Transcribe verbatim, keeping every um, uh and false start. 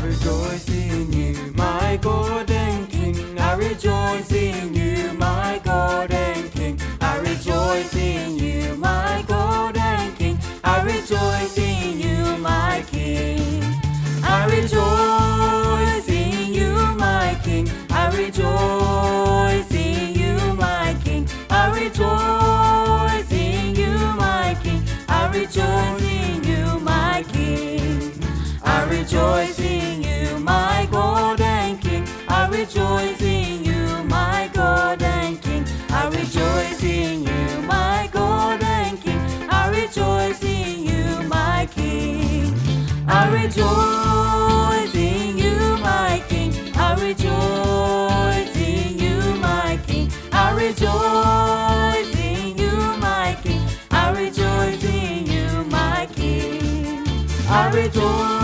rejoice in you, my God and King. I rejoice in you, my God and King. I rejoice in you, my God and King. I rejoice in you, my King. I rejoice in you, my King. I rejoice in you, my King. I rejoice in you, my King. I rejoice in you, my King. I rejoice in you, my God and King. I rejoice in you, my God and King. I rejoice in you, my God and King. I rejoice in you, my King. I rejoice in you, my King. I rejoice in you, my King. I rejoice in you, my King. I rejoice in you, my King. I rejoice.